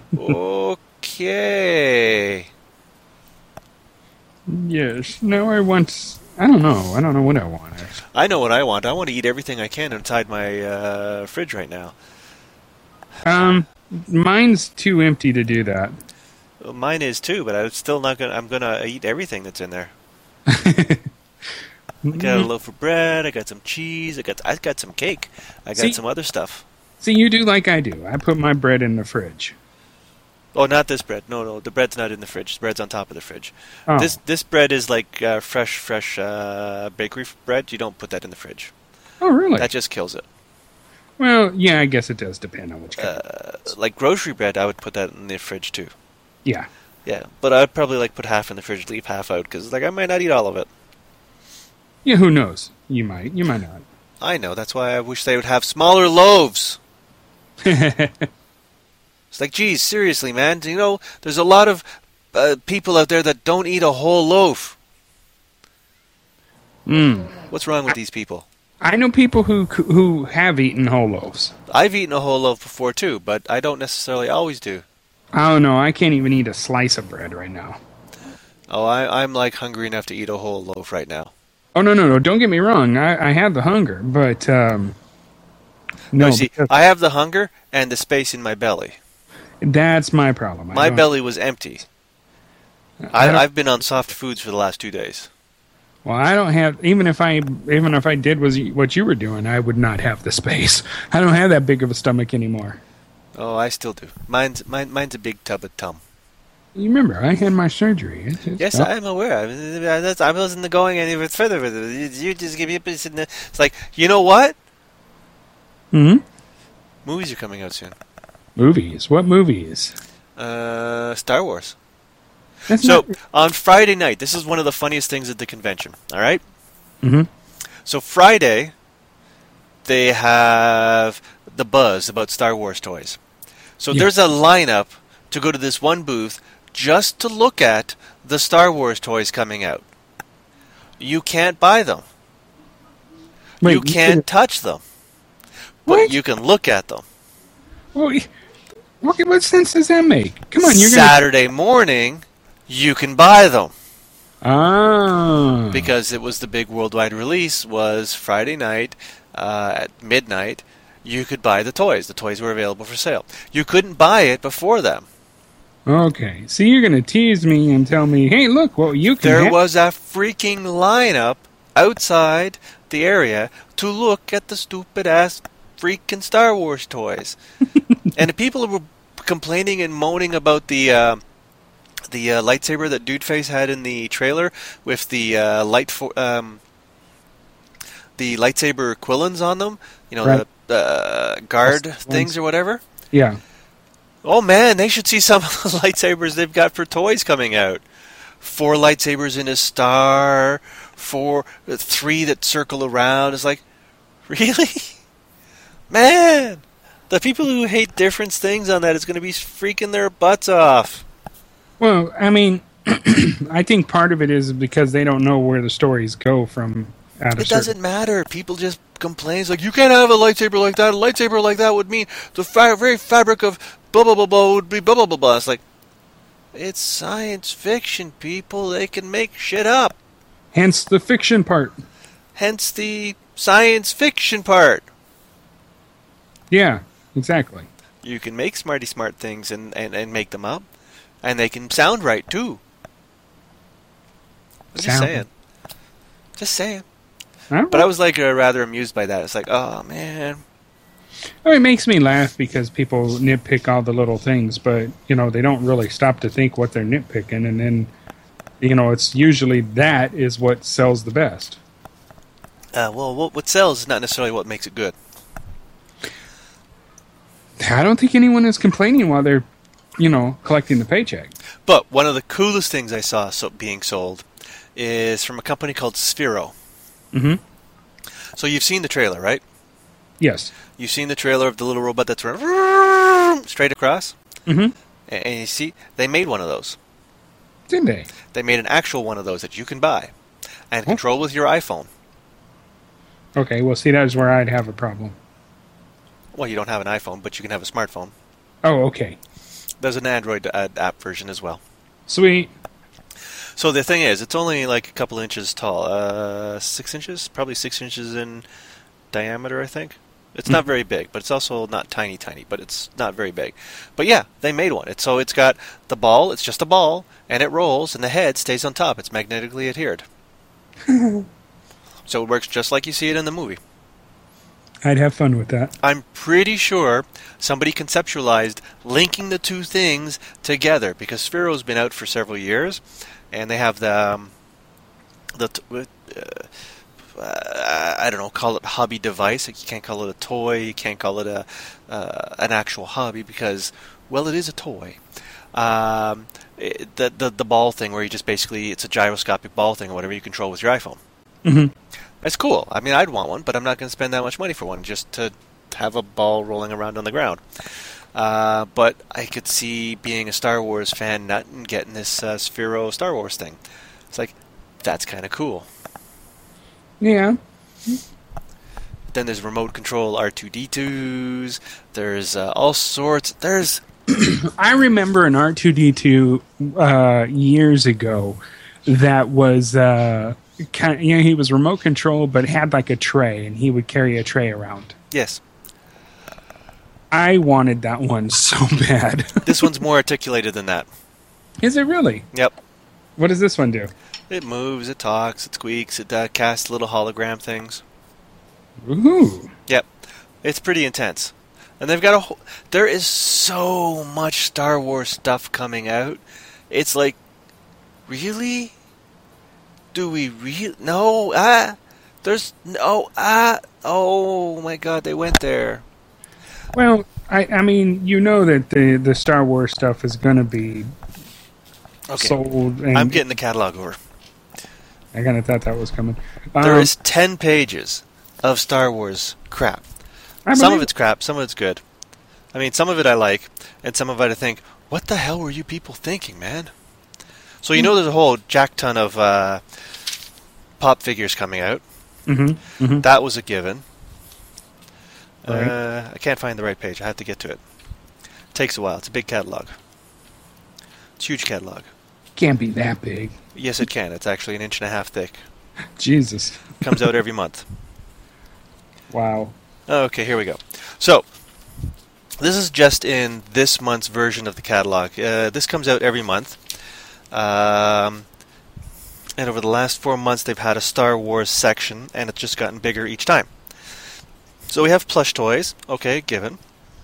Okay. Yes. Now I want. I don't know. I don't know what I want. actually. I know what I want. I want to eat everything I can inside my uh, fridge right now. Um, mine's too empty to do that. Well, mine is too, but I'm still not gonna. I'm gonna eat everything that's in there. I got a loaf of bread. I got some cheese. I got. I got some cake. I got See- some other stuff. See, you do like I do. I put my bread in the fridge. Oh, not this bread. No, no, the bread's not in the fridge. The bread's on top of the fridge. Oh. This this bread is like uh, fresh, fresh uh, bakery f- bread. You don't put that in the fridge. Oh, really? That just kills it. Well, yeah, I guess it does depend on which kind. Uh, like grocery bread, I would put that in the fridge too. Yeah. Yeah, but I'd probably like put half in the fridge, leave half out, because like I might not eat all of it. Yeah, who knows? You might. You might not. I know. That's why I wish they would have smaller loaves. It's like, geez, seriously, man. You know, there's a lot of uh, people out there that don't eat a whole loaf. Mm. What's wrong with these people? I know people who who have eaten whole loaves. I've eaten a whole loaf before too, but I don't necessarily always do. I don't know. I can't even eat a slice of bread right now. Oh, I, I'm like hungry enough to eat a whole loaf right now. Oh no no no! Don't get me wrong. I, I have the hunger, but um, No, no. see, because I have the hunger and the space in my belly. that's my problem. I My don't- belly was empty. I I, don't- I've been on soft foods for the last two days. Well, I don't have. Even if I even if I did was what you were doing, I would not have the space. I don't have that big of a stomach anymore. Oh, I still do. Mine's mine, mine's a big tub of tum. You remember, I had my surgery. It's, it's Yes, up. I'm aware. I, mean, that's- I wasn't going any further with it. You just give me a piece in the. It's like, you know what? Mhm. Movies are coming out soon. Movies. What movies? Uh, Star Wars. That's So not- on Friday night, this is one of the funniest things at the convention. All right. Mhm. So Friday, they have the buzz about Star Wars toys. So Yeah. there's a lineup to go to this one booth just to look at the Star Wars toys coming out. You can't buy them. Wait, you can't could- touch them. But What? you can look at them. Well, what, what sense does that make? Come on, you're Saturday morning, you can buy them. gonna. Ah. Because it was the big worldwide release was Friday night uh, at midnight. You could buy the toys. The toys were available for sale. You couldn't buy it before them. Okay. So you're gonna tease me and tell me, hey, look, well, you can. There have- was a freaking lineup outside the area to look at the stupid ass freaking Star Wars toys. And the people were complaining and moaning about the uh, the uh, lightsaber that Dudeface had in the trailer with the uh, light fo- um, the lightsaber quillins on them. You know, Right. the uh, guard That's the things ones. or whatever. Yeah. Oh man, they should see some of the lightsabers they've got for toys coming out. Four lightsabers in a star, four, uh, three that circle around. It's like, really? Man, the people who hate different things on that is going to be freaking their butts off. Well, I mean, I think part of it is because they don't know where the stories go from. Out of It certain- doesn't matter. People just complain. It's like, you can't have a lightsaber like that. A lightsaber like that would mean the fa- very fabric of blah, blah, blah, blah would be blah, blah, blah, blah. It's like, it's science fiction, people. They can make shit up. Hence the fiction part. Hence the science fiction part. Yeah, exactly. You can make smarty smart things and, and, and make them up. And they can sound right, too. I'm just Sound. saying. Just saying. Huh? But I was like uh, rather amused by that. It's like, oh, man. Oh, it makes me laugh because people nitpick all the little things, but you know they don't really stop to think what they're nitpicking, and then you know it's usually that is what sells the best. Uh, well, what, what sells is not necessarily what makes it good. I don't think anyone is complaining while they're, you know, collecting the paycheck. But one of the coolest things I saw so being sold is from a company called Sphero. Mm-hmm. So you've seen the trailer, right? Yes. You've seen the trailer of the little robot that's running straight across? Mm-hmm. And, and you see, they made one of those. Didn't they? They made an actual one of those that you can buy and Oh. control with your iPhone. Okay. Well, see, that's where I'd have a problem. Well, you don't have an iPhone, but you can have a smartphone. Oh, okay. There's an Android uh, app version as well. Sweet. So the thing is, it's only like a couple inches tall. Uh, six inches? Probably six inches in diameter, I think. It's not very big, but it's also not tiny, tiny, but it's not very big. But yeah, they made one. It's, so it's got the ball, it's just a ball, and it rolls, and the head stays on top. It's magnetically adhered. So it works just like you see it in the movie. I'd have fun with that. I'm pretty sure somebody conceptualized linking the two things together because Sphero's been out for several years, and they have the um, the t- uh, uh, I don't know, call it hobby device. Like you can't call it a toy. You can't call it a uh, an actual hobby because, well, it is a toy. Um, it, the the the ball thing where you just basically it's a gyroscopic ball thing or whatever you control with your iPhone. Mm-hmm. That's cool. I mean, I'd want one, but I'm not going to spend that much money for one just to have a ball rolling around on the ground. Uh, but I could see being a Star Wars fan nut and getting this uh, Sphero Star Wars thing. It's like, that's kind of cool. Yeah. Then there's remote control R two D twos. There's uh, all sorts. There's I remember an R two D two uh, years ago that was uh, kind of, you know, he was remote control but had like a tray, and he would carry a tray around. yes. I wanted that one so bad. This one's more articulated than that. Is it really? Yep. What does this one do? It moves. It talks. It squeaks. It uh, casts little hologram things. Ooh. Yep. It's pretty intense. And they've got a whole... There is so much Star Wars stuff coming out. It's like, really? Do we really... No, ah. There's... No, ah. Oh, my God, they went there. Well, I, I mean, you know that the, the Star Wars stuff is going to be Okay. sold. And I'm getting the catalog over. I kind of thought that was coming. There Um, is ten pages of Star Wars crap. I Some of believe- it's crap, some of it's good. I mean, some of it I like, and some of it I think, what the hell were you people thinking, man? So you know there's a whole jack ton of uh, pop figures coming out. Mhm, mhm. That was a given. Right. Uh, I can't find the right page. I have to get to it. Takes a while. It's a big catalog. It's a huge catalog. Can't be that big. Yes, it can. It's actually an inch and a half thick. Jesus. Comes out every month. Wow. Okay, here we go. So, this is just in this month's version of the catalog. Uh, this comes out every month. Um, and over the last four months, they've had a Star Wars section, and it's just gotten bigger each time. So we have plush toys. Okay, given.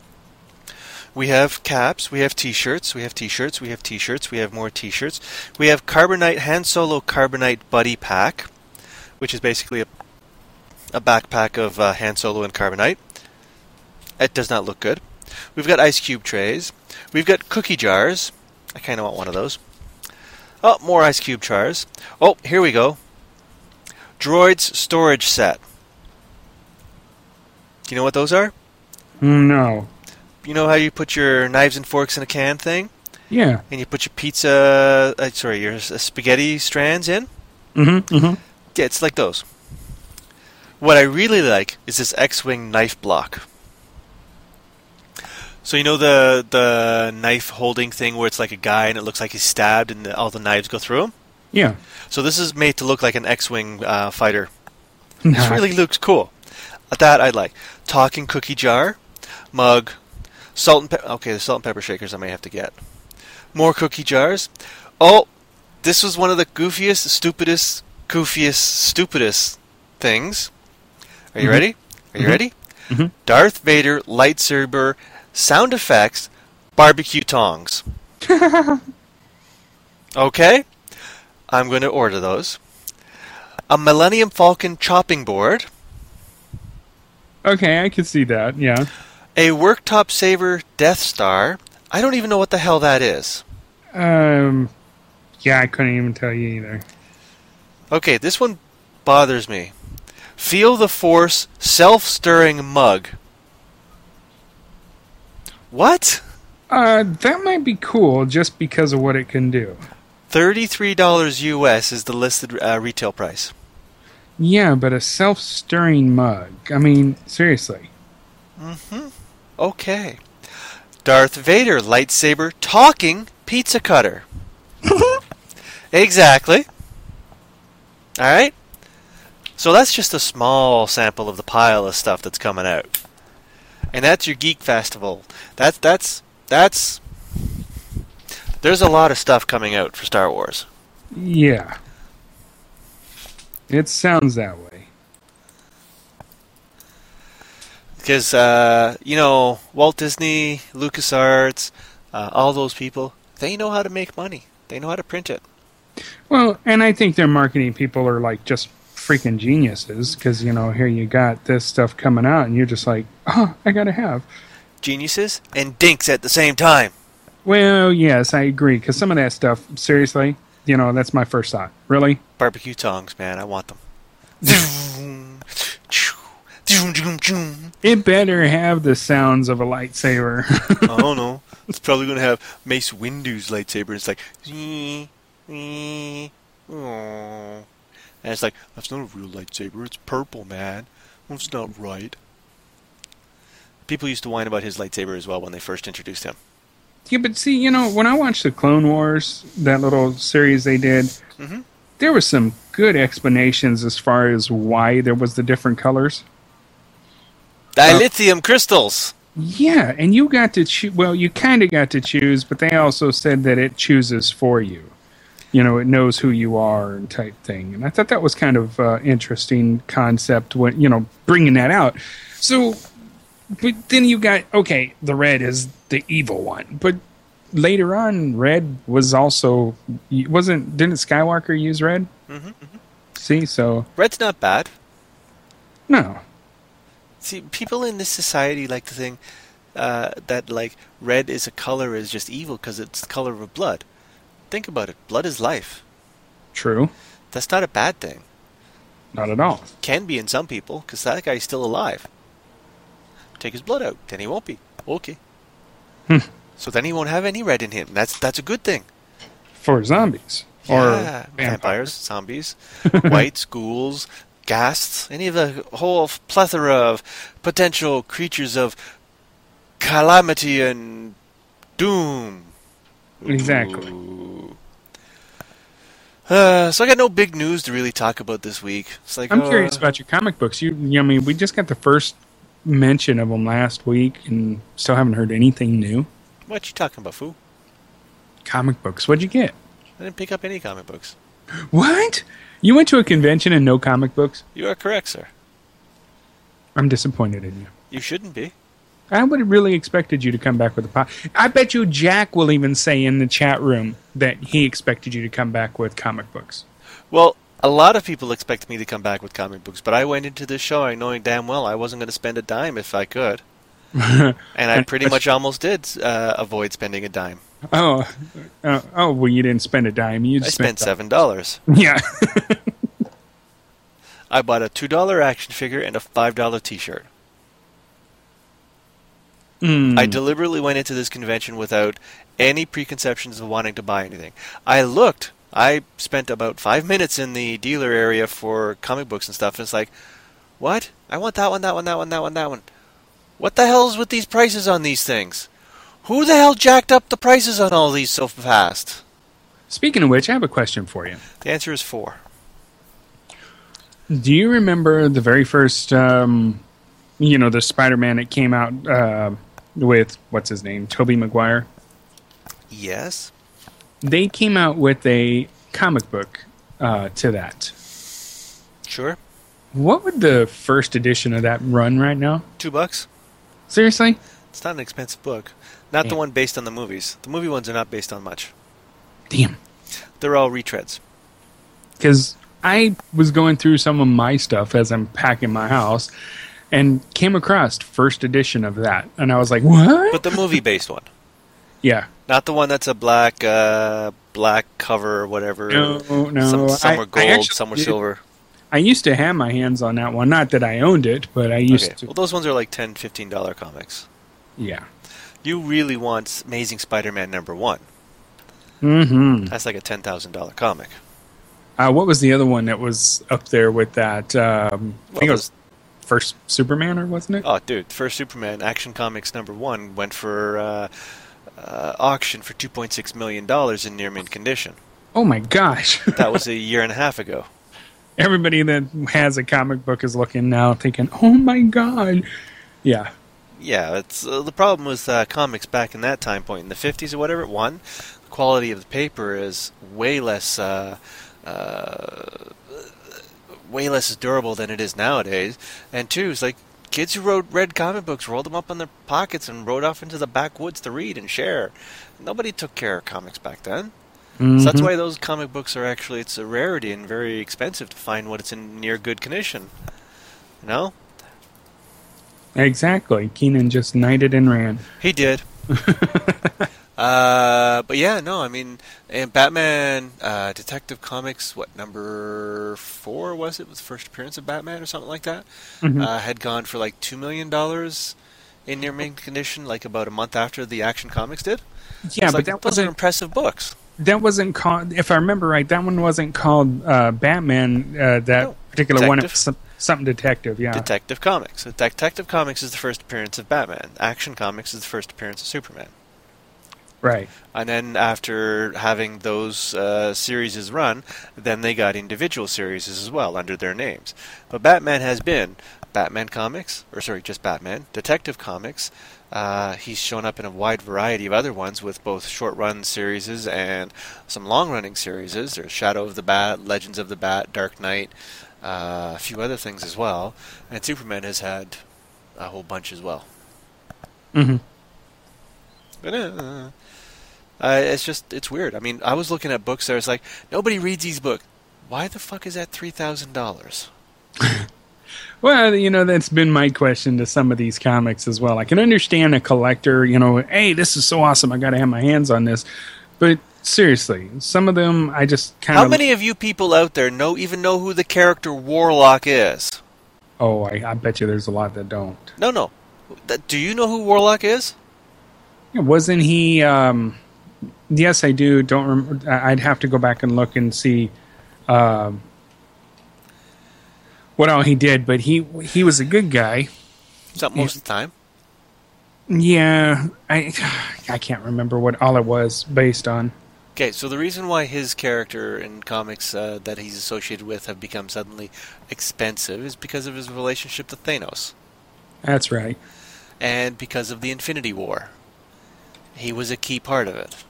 We have caps. We have T-shirts. We have T-shirts. We have T-shirts. We have more T-shirts. We have Carbonite Han Solo Carbonite Buddy Pack, which is basically a a backpack of uh, Han Solo and Carbonite. It does not look good. We've got ice cube trays. We've got cookie jars. I kind of want one of those. Oh, more ice cube jars. Oh, here we go. Droids storage set. Do you know what those are? No. You know how you put your knives and forks in a can thing? Yeah. And you put your pizza, uh, sorry, your s- spaghetti strands in? Mm-hmm. Mm-hmm. Yeah, it's like those. What I really like is this X-Wing knife block. So you know the the knife holding thing where it's like a guy and it looks like he's stabbed and the, all the knives go through him? Yeah. So this is made to look like an X-Wing uh, fighter. Nah. This really looks cool. That I like. Talking cookie jar, mug, salt and pepper. Okay, the salt and pepper shakers I may have to get. More cookie jars. Oh, this was one of the goofiest, stupidest, goofiest, stupidest things. Are you Mhm. ready? Are you Mhm. ready? Mhm. Darth Vader lightsaber sound effects barbecue tongs. Okay, I'm going to order those. A Millennium Falcon chopping board. Okay, I can see that. Yeah. A Worktop Saver Death Star. I don't even know what the hell that is. Um. Yeah, I couldn't even tell you either. Okay, this one bothers me. Feel the Force self-stirring mug. What? Uh, that might be cool just because of what it can do. thirty-three dollars U S is the listed uh, retail price. Yeah, but a self-stirring mug. I mean, seriously. Mm-hmm. Okay. Darth Vader lightsaber talking pizza cutter. Exactly. Alright? So that's just a small sample of the pile of stuff that's coming out. And that's your Geek Festival. That's, that's, that's... There's a lot of stuff coming out for Star Wars. Yeah. It sounds that way. Because, uh, you know, Walt Disney, LucasArts, uh, all those people, they know how to make money. They know how to print it. Well, and I think their marketing people are like just freaking geniuses because, you know, here you got this stuff coming out and you're just like, oh, I got to have. Geniuses and dinks at the same time. Well, yes, I agree because some of that stuff, seriously, you know, that's my first thought. Really? Barbecue tongs, man. I want them. It better have the sounds of a lightsaber. I don't know. It's probably going to have Mace Windu's lightsaber. It's like, "Zee, zee, aw." And it's like, that's not a real lightsaber. It's purple, man. That's not right. People used to whine about his lightsaber as well when they first introduced him. Yeah, but see, you know, when I watched the Clone Wars, that little series they did, Mm-hmm. there were some good explanations as far as why there was the different colors. Dilithium crystals. Yeah, and you got to choose. Well, you kind of got to choose, but they also said that it chooses for you. You know, it knows who you are and type thing. And I thought that was kind of uh, interesting concept when, you know, bringing that out. So, but then you got, okay, the red is the evil one. But later on, red was also, wasn't, didn't Skywalker use red? Mm-hmm, mm-hmm. See, so, Red's not bad. no. See, people in this society like to think uh, that, like, red is a color is just evil because it's the color of blood. Think about it. Blood is life. True. That's not a bad thing. Not at all. Can be in some people because that guy's still alive. Take his blood out, then he won't be. Okay. Hmm. So then he won't have any red in him. That's that's a good thing. For zombies. Yeah, Or vampires, vampires. zombies, whites, ghouls, ghasts, any of the whole plethora of potential creatures of calamity and doom. Exactly. Ooh. Uh, so I got no big news to really talk about this week. It's like I'm uh, curious about your comic books. You, you, I mean, we just got the first mention of them last week, and still haven't heard anything new. What you talking about, fool? Comic books. What'd you get? I didn't pick up any comic books. What? You went to a convention and no comic books? You are correct, sir. I'm disappointed in you. You shouldn't be. I would have really expected you to come back with a pop. I bet you Jack will even say in the chat room that he expected you to come back with comic books. Well, a lot of people expect me to come back with comic books, but I went into this show knowing damn well I wasn't going to spend a dime if I could. And I pretty much almost did uh, avoid spending a dime. Oh, uh, oh, well, you didn't spend a dime. You I just spent seven dollars. Yeah. I bought a two dollar action figure and a five dollar T-shirt. Mm. I deliberately went into this convention without any preconceptions of wanting to buy anything. I looked. I spent about five minutes in the dealer area for comic books and stuff, and it's like, what? I want that one, that one, that one, that one, that one. What the hell's with these prices on these things? Who the hell jacked up the prices on all these so fast? Speaking of which, I have a question for you. The answer is four. Do you remember the very first, um, you know, the Spider-Man that came out uh, with, what's his name, Tobey Maguire? Yes. They came out with a comic book uh, to that. Sure. What would the first edition of that run right now? Two bucks. Seriously? It's not an expensive book. Not the Yeah. one based on the movies. The movie ones are not based on much. Damn. They're all retreads. Because I was going through some of my stuff as I'm packing my house and came across first edition of that. And I was like, what? But the movie-based one. Yeah. Not the one that's a black uh, black cover or whatever. No, no. Some, some I- were I gold, actually some were did- silver. I used to have my hands on that one. Not that I owned it, but I used Okay. to. Well, those ones are like ten dollars, fifteen dollars comics. Yeah. You really want Amazing Spider-Man number one. Mm-hmm. That's like a ten thousand dollars comic. Uh, what was the other one that was up there with that? Um, I Well, think it was first Superman, or wasn't it? Oh, dude, first Superman Action Comics number one went for uh, uh, auction for two point six million dollars in near mint condition. Oh my gosh. That was a year and a half ago. Everybody that has a comic book is looking now thinking, oh my god. Yeah. Yeah, it's uh, the problem with uh, comics back in that time point in the fifties or whatever. One, the quality of the paper is way less, uh, uh, way less durable than it is nowadays. And two, it's like kids who wrote read comic books rolled them up in their pockets and rode off into the backwoods to read and share. Nobody took care of comics back then. Mhm. So that's why those comic books are actually, it's a rarity and very expensive to find what it's in near good condition. You know? Exactly. Keenan just knighted and ran. He did. uh, but yeah, no, I mean, in Batman uh, Detective Comics, what, number four was it? Was the first appearance of Batman or something like that? Mhm. Uh, had gone for like two million dollars in near mint condition, like about a month after the Action Comics did. Yeah, It's but like, that those are wasn't impressive books. that wasn't called. If I remember right, that one wasn't called uh, Batman. Uh, that No, particular one, it Detective. was some, something detective. Yeah. Detective Comics. Detective Comics is the first appearance of Batman. Action Comics is the first appearance of Superman. Right. And then after having those uh, series run, then they got individual series as well under their names. But Batman has been Batman Comics, or sorry, just Batman, Detective Comics. Uh, he's shown up in a wide variety of other ones with both short-run series and some long-running series. There's Shadow of the Bat, Legends of the Bat, Dark Knight, uh, a few other things as well. And Superman has had a whole bunch as well. Mm-hmm. But, uh, uh, it's just, it's weird. I mean, I was looking at books there, it's like, nobody reads these books. Why the fuck is that three thousand dollars? Well, you know, that's been my question to some of these comics as well. I can understand a collector, you know, hey, this is so awesome, I got to have my hands on this. But seriously, some of them I just kind of... How many of you people out there know even know who the character Warlock is? Oh, I, I bet you there's a lot that don't. No, no. Th- Do you know who Warlock is? Wasn't he... Um, yes, I do. Don't rem- I'd have to go back and look and see... Um, what all he did, but he he was a good guy. Something most of the time. Yeah, I I can't remember what all it was based on. Okay, so the reason why his character in comics uh, that he's associated with have become suddenly expensive is because of his relationship to Thanos. That's right. And because of the Infinity War. He was a key part of it.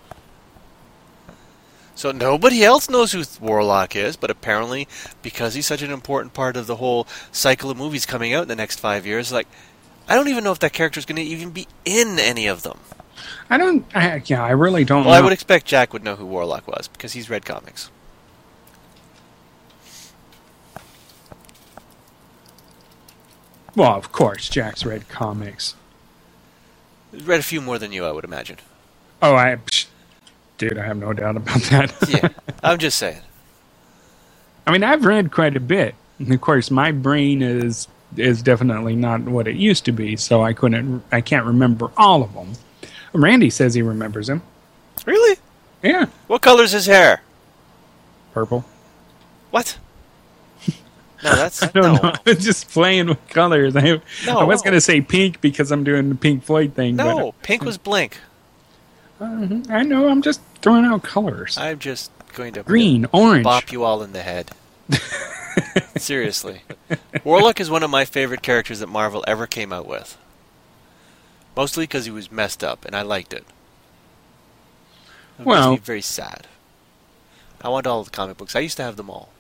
So nobody else knows who Warlock is, but apparently, because he's such an important part of the whole cycle of movies coming out in the next five years, like, I don't even know if that character is going to even be in any of them. I don't. I, yeah, I really don't. Well, know. I would expect Jack would know who Warlock was, because he's read comics. Well, of course, Jack's read comics. He's read a few more than you, I would imagine. Oh, I, psh, dude, I have no doubt about that. Yeah, I'm just saying. I mean, I've read quite a bit. And of course, my brain is is definitely not what it used to be, so I couldn't. I can't remember all of them. Randy says he remembers them. Really? Yeah, What color's his hair? purple. What? No, that's I don't no. know. I was just playing with colors. I, No. I was going to say pink because I'm doing the Pink Floyd thing. No, pink was Blink. But, uh, I know. I'm just throwing out colors. I'm just going to Green, orange. bop you all in the head. Seriously. Warlock is one of my favorite characters that Marvel ever came out with. Mostly because he was messed up, and I liked it. It Well- makes me very sad. I want all the comic books. I used to have them all.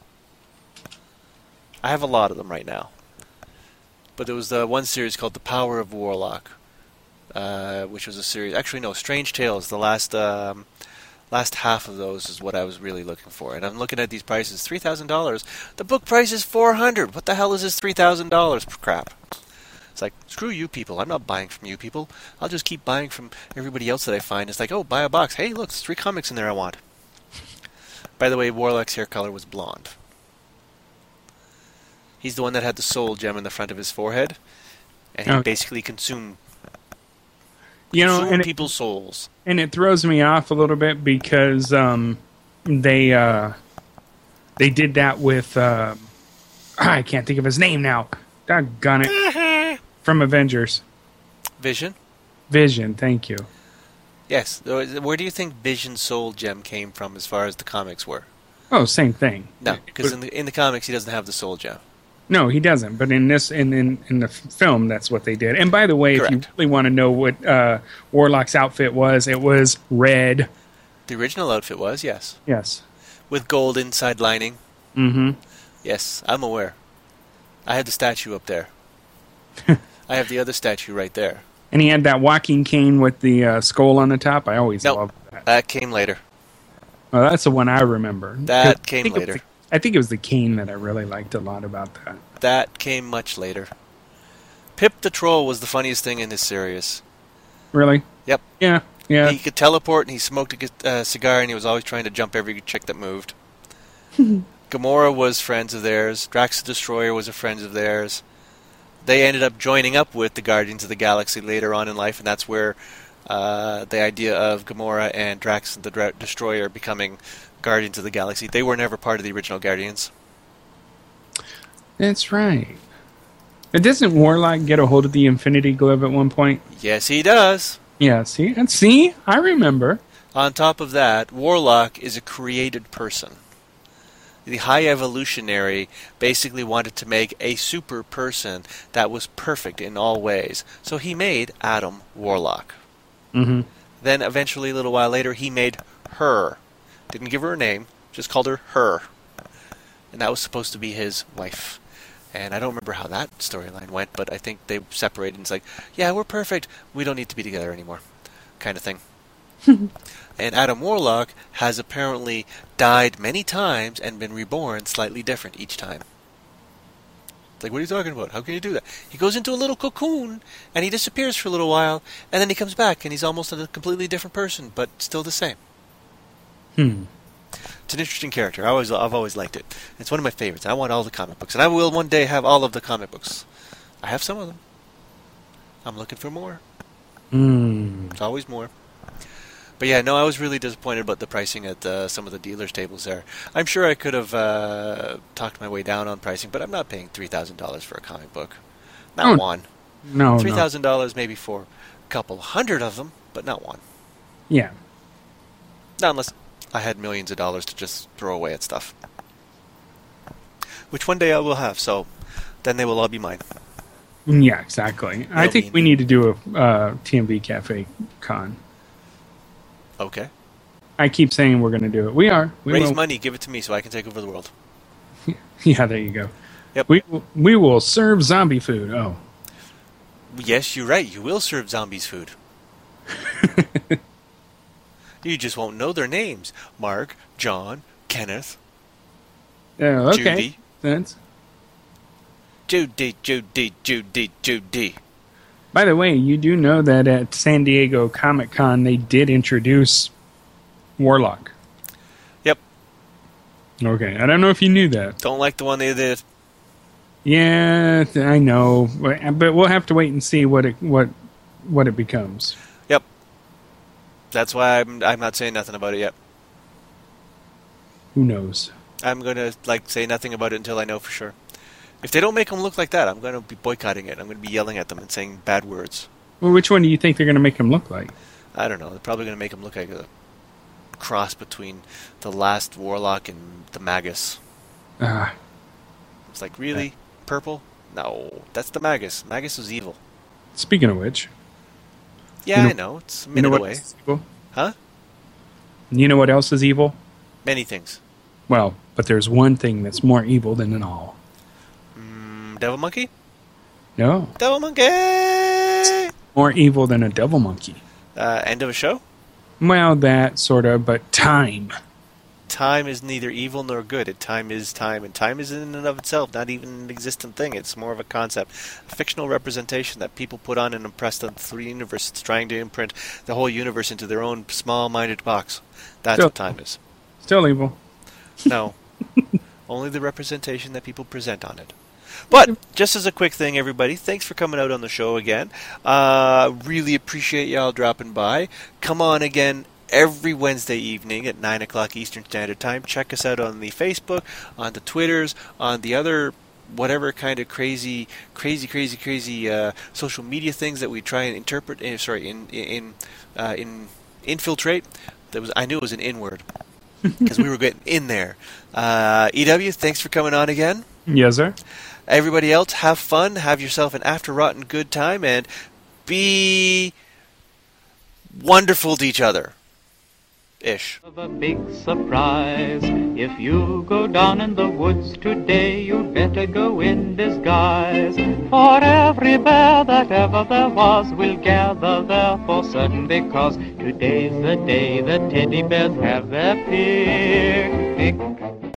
I have a lot of them right now. But there was the one series called The Power of Warlock, uh, which was a series... Actually, no, Strange Tales. The last um, last half of those is what I was really looking for. And I'm looking at these prices. three thousand dollars. The book price is four hundred dollars. What the hell is this three thousand dollars crap? It's like, screw you people. I'm not buying from you people. I'll just keep buying from everybody else that I find. It's like, oh, buy a box. Hey, look, there's three comics in there I want. By the way, Warlock's hair color was blonde. He's the one that had the soul gem in the front of his forehead. And he Okay. basically consumed, You know, consumed and it, people's souls. and it throws me off a little bit because um, they uh, they did that with uh, I can't think of his name now. Doggone it! From Avengers, Vision? Vision. Thank you. Yes. Where do you think Vision's soul gem came from as far as the comics were? Oh, same thing. No, because in the, in the comics he doesn't have the soul gem. No, he doesn't. But in this, in in, in the f- film, that's what they did. And by the way, if you Correct. really want to know what uh, Warlock's outfit was, it was red. The original outfit was, yes. Yes. With gold inside lining. Mm-hmm. Yes, I'm aware. I had the statue up there. I have the other statue right there. And he had that walking cane with the uh, skull on the top. I always Nope. loved that. That came later. Well, that's the one I remember. That 'Cause I came think it was later. the- I think it was the cane that I really liked a lot about that. That came much later. Pip the Troll was the funniest thing in this series. Really? Yep. Yeah. Yeah. He could teleport, and he smoked a gu- uh, cigar, and he was always trying to jump every chick that moved. Gamora was friends of theirs. Drax the Destroyer was a friend of theirs. They ended up joining up with the Guardians of the Galaxy later on in life, and that's where uh, the idea of Gamora and Drax the Dra- Destroyer becoming Guardians of the Galaxy. They were never part of the original Guardians. That's right. And doesn't Warlock get a hold of the Infinity Glove at one point? Yes, he does. Yeah, see? And see? I remember. On top of that, Warlock is a created person. The High Evolutionary basically wanted to make a super person that was perfect in all ways. So he made Adam Warlock. Mm-hmm. Then eventually, a little while later, he made her. Didn't give her a name, just called her Her. And that was supposed to be his wife. And I don't remember how that storyline went, but I think they separated and it's like, yeah, we're perfect. We don't need to be together anymore. Kind of thing. And Adam Warlock has apparently died many times and been reborn slightly different each time. It's like, what are you talking about? How can you do that? He goes into a little cocoon, and he disappears for a little while, and then he comes back, and he's almost a completely different person, but still the same. Hmm. It's an interesting character. I always, I've always liked it. It's one of my favorites. I want all the comic books, and I will one day have all of the comic books. I have some of them. I'm looking for more. Hmm. It's always more. But yeah, no, I was really disappointed about the pricing at uh, some of the dealers' tables there. I'm sure I could have uh, talked my way down on pricing, but I'm not paying three thousand dollars for a comic book. Not Oh, one. No, three no. thousand dollars maybe for a couple hundred of them, but not one. Yeah. Not unless I had millions of dollars to just throw away at stuff. Which one day I will have, so then they will all be mine. Yeah, exactly. I They'll think be- we need to do a uh, T M V Cafe con. Okay. I keep saying we're going to do it. We are. We Raise will. money, give it to me so I can take over the world. Yeah, there you go. Yep. We we will serve zombie food. Oh. Yes, you're right. You will serve zombies food. You just won't know their names. Mark, John, Kenneth, Yeah, okay. Judy. That's. Judy, Judy, Judy, Judy. By the way, you do know that at San Diego Comic Con they did introduce Warlock. Yep. Okay, I don't know if you knew that. Don't like the one they did. Yeah, th- I know, but but we'll have to wait and see what it what what it becomes. Yep. That's why I'm I'm not saying nothing about it yet. Who knows? I'm gonna like say nothing about it until I know for sure. If they don't make them look like that, I'm gonna be boycotting it. I'm gonna be yelling at them and saying bad words. Well, which one do you think they're going to make him look like? I don't know. They're probably gonna make them look like a cross between the last Warlock and the Magus. Ah, It's like, really? Purple? No, that's the Magus. Magus is evil. speaking of which, Yeah, You know- I know. It's a you know minute what away. else is evil? Huh? You know what else is evil? Many things. Well, but there's one thing that's more evil than it all. Mm, Devil Monkey? No, Devil Monkey! more evil than a devil monkey. Uh, end of a show? Well, that sort of, but time. Time is neither evil nor good. It, time is time, and time is in and of itself not even an existent thing. It's more of a concept, a fictional representation that people put on and impress on through the universe. It's trying to imprint the whole universe into their own small-minded box. That's Still- what time is. Still evil. No. Only the representation that people present on it. But, just as a quick thing, everybody, thanks for coming out on the show again. Uh, really appreciate y'all dropping by. Come on again every Wednesday evening at nine o'clock Eastern Standard Time. Check us out on the Facebook, on the Twitters, on the other whatever kind of crazy, crazy, crazy, crazy uh, social media things that we try and interpret, uh, sorry, in, in, uh, in infiltrate. That was I knew it was an in word. Because we were getting in there. Uh, E W, thanks for coming on again. Yes, sir. Everybody else, have fun. Have yourself an after rotten good time. And be wonderful to each other. Ish. Of a big surprise. If you go down in the woods today, you better go in disguise. For every bear that ever there was will gather there for certain, because today's the day the teddy bears have their picnic.